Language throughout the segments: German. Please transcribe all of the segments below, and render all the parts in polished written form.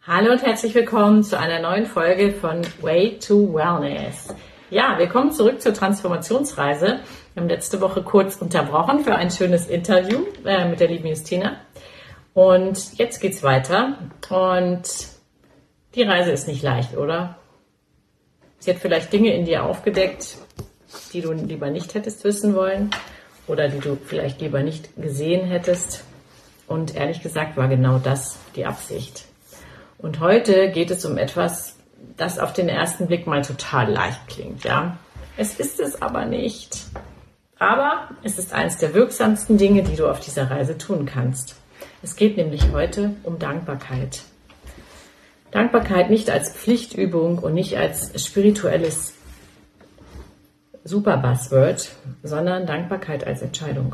Hallo und herzlich willkommen zu einer neuen Folge von Way to Wellness. Ja, wir kommen zurück zur Transformationsreise. Wir haben letzte Woche kurz unterbrochen für ein schönes Interview mit der lieben Justina. Und jetzt geht's weiter. Und die Reise ist nicht leicht, oder? Sie hat vielleicht Dinge in dir aufgedeckt, die du lieber nicht hättest wissen wollen oder die du vielleicht lieber nicht gesehen hättest. Und ehrlich gesagt war genau das die Absicht. Und heute geht es um etwas, das auf den ersten Blick mal total leicht klingt, ja. Es ist es aber nicht. Aber es ist eines der wirksamsten Dinge, die du auf dieser Reise tun kannst. Es geht nämlich heute um Dankbarkeit. Dankbarkeit nicht als Pflichtübung und nicht als spirituelles Super-Buzzword, sondern Dankbarkeit als Entscheidung.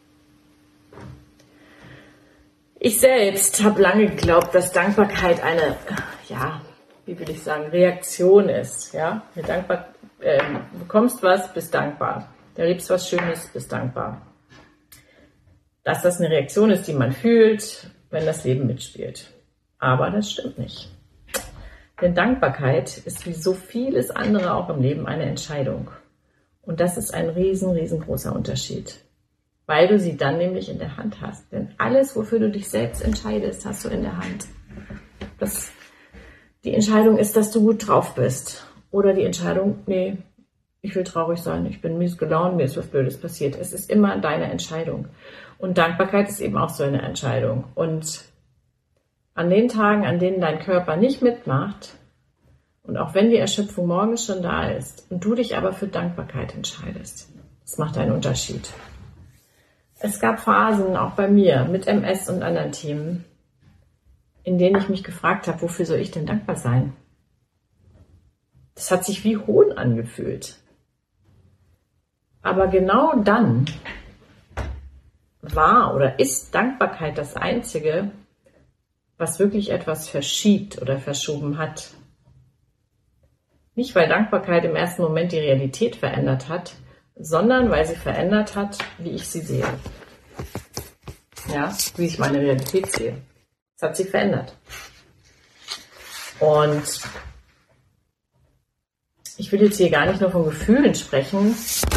Ich selbst habe lange geglaubt, dass Dankbarkeit eine, Reaktion ist. Ja? Du bekommst was, bist dankbar. Du erlebst was Schönes, bist dankbar. Dass das eine Reaktion ist, die man fühlt, wenn das Leben mitspielt. Aber das stimmt nicht. Denn Dankbarkeit ist wie so vieles andere auch im Leben eine Entscheidung. Und das ist ein riesengroßer Unterschied. Weil du sie dann nämlich in der Hand hast. Denn alles, wofür du dich selbst entscheidest, hast du in der Hand. Die Entscheidung ist, dass du gut drauf bist. Oder die Entscheidung, nee, ich will traurig sein, ich bin mies gelaunt, mir ist was Blödes passiert. Es ist immer deine Entscheidung. Und Dankbarkeit ist eben auch so eine Entscheidung. Und an den Tagen, an denen dein Körper nicht mitmacht, und auch wenn die Erschöpfung morgens schon da ist, und du dich aber für Dankbarkeit entscheidest, das macht einen Unterschied. Es gab Phasen, auch bei mir, mit MS und anderen Themen, in denen ich mich gefragt habe, wofür soll ich denn dankbar sein? Das hat sich wie Hohn angefühlt. Aber genau dann war oder ist Dankbarkeit das Einzige, was wirklich etwas verschiebt oder verschoben hat. Nicht, weil Dankbarkeit im ersten Moment die Realität verändert hat, sondern weil sie verändert hat, wie ich sie sehe. Ja, wie ich meine Realität sehe. Das hat sie verändert. Und ich will jetzt hier gar nicht nur von Gefühlen sprechen,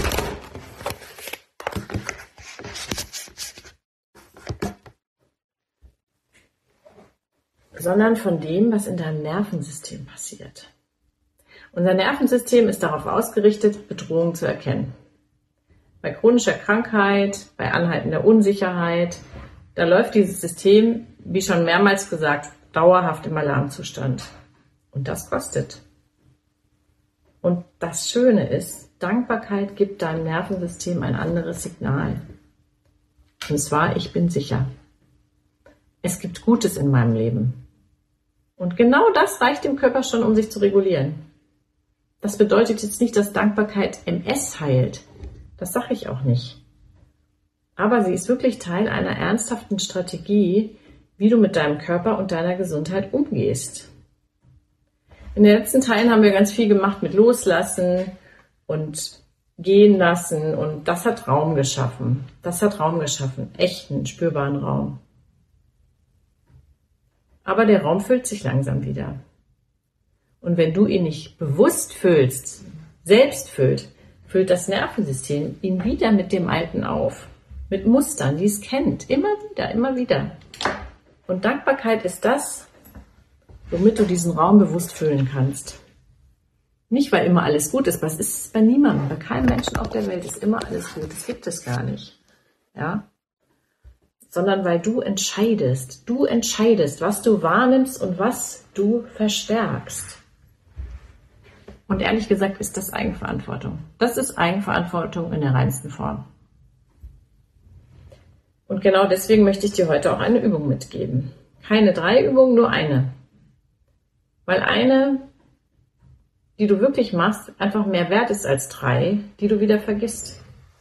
sondern von dem, was in deinem Nervensystem passiert. Unser Nervensystem ist darauf ausgerichtet, Bedrohungen zu erkennen. Bei chronischer Krankheit, bei anhaltender Unsicherheit, da läuft dieses System, wie schon mehrmals gesagt, dauerhaft im Alarmzustand. Und das kostet. Und das Schöne ist, Dankbarkeit gibt deinem Nervensystem ein anderes Signal. Und zwar, ich bin sicher. Es gibt Gutes in meinem Leben. Und genau das reicht dem Körper schon, um sich zu regulieren. Das bedeutet jetzt nicht, dass Dankbarkeit MS heilt. Das sage ich auch nicht. Aber sie ist wirklich Teil einer ernsthaften Strategie, wie du mit deinem Körper und deiner Gesundheit umgehst. In den letzten Teilen haben wir ganz viel gemacht mit Loslassen und Gehen lassen und das hat Raum geschaffen. Echten, spürbaren Raum. Aber der Raum füllt sich langsam wieder. Und wenn du ihn nicht bewusst füllst, selbst füllt das Nervensystem ihn wieder mit dem Alten auf. Mit Mustern, die es kennt. Immer wieder. Und Dankbarkeit ist das, womit du diesen Raum bewusst füllen kannst. Nicht, weil immer alles gut ist, was ist es bei niemandem, bei keinem Menschen auf der Welt ist immer alles gut. Das gibt es gar nicht. Ja? Sondern weil du entscheidest. Du entscheidest, was du wahrnimmst und was du verstärkst. Und ehrlich gesagt ist das Eigenverantwortung. Das ist Eigenverantwortung in der reinsten Form. Und genau deswegen möchte ich dir heute auch eine Übung mitgeben. Keine 3 Übungen, nur eine. Weil eine, die du wirklich machst, einfach mehr wert ist als 3, die du wieder vergisst.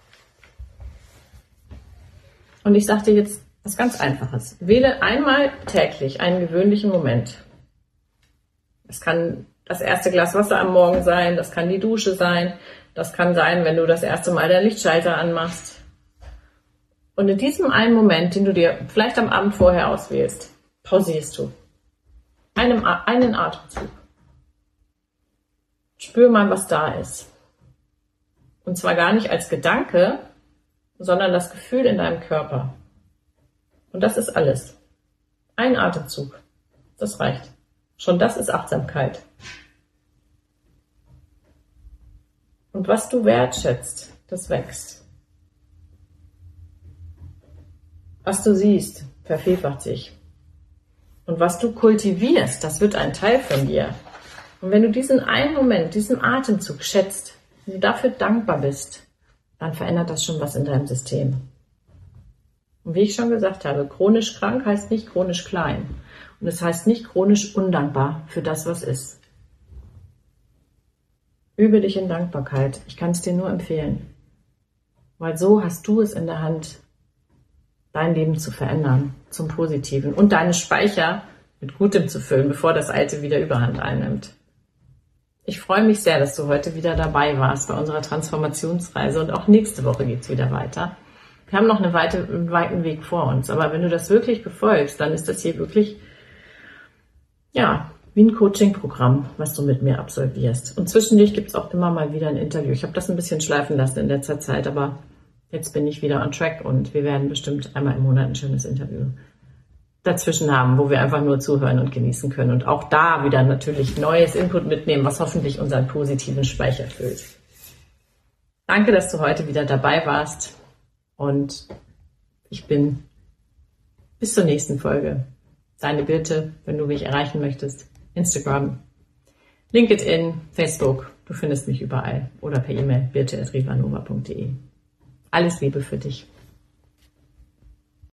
Und ich sage dir jetzt was ganz Einfaches. Wähle einmal täglich einen gewöhnlichen Moment. Es kann das erste Glas Wasser am Morgen sein, das kann die Dusche sein, das kann sein, wenn du das erste Mal deinen Lichtschalter anmachst. Und in diesem einen Moment, den du dir vielleicht am Abend vorher auswählst, pausierst du. Einen Atemzug. Spür mal, was da ist. Und zwar gar nicht als Gedanke, sondern das Gefühl in deinem Körper. Und das ist alles. Ein Atemzug. Das reicht. Schon das ist Achtsamkeit. Und was du wertschätzt, das wächst. Was du siehst, vervielfacht sich. Und was du kultivierst, das wird ein Teil von dir. Und wenn du diesen einen Moment, diesen Atemzug schätzt, wenn du dafür dankbar bist, dann verändert das schon was in deinem System. Und wie ich schon gesagt habe, chronisch krank heißt nicht chronisch klein. Und es heißt nicht chronisch undankbar für das, was ist. Übe dich in Dankbarkeit. Ich kann es dir nur empfehlen. Weil so hast du es in der Hand, dein Leben zu verändern, zum Positiven. Und deine Speicher mit Gutem zu füllen, bevor das Alte wieder Überhand einnimmt. Ich freue mich sehr, dass du heute wieder dabei warst bei unserer Transformationsreise. Und auch nächste Woche geht es wieder weiter. Wir haben noch einen weiten Weg vor uns. Aber wenn du das wirklich befolgst, dann ist das hier wirklich, ja, wie ein Coaching-Programm, was du mit mir absolvierst. Und zwischendurch gibt es auch immer mal wieder ein Interview. Ich habe das ein bisschen schleifen lassen in letzter Zeit, aber jetzt bin ich wieder on track und wir werden bestimmt einmal im Monat ein schönes Interview dazwischen haben, wo wir einfach nur zuhören und genießen können. Und auch da wieder natürlich neues Input mitnehmen, was hoffentlich unseren positiven Speicher füllt. Danke, dass du heute wieder dabei warst. Und ich bin bis zur nächsten Folge. Deine Birte, wenn du mich erreichen möchtest. Instagram, LinkedIn, Facebook. Du findest mich überall. Oder per E-Mail birte@rivanova.de. Alles Liebe für dich.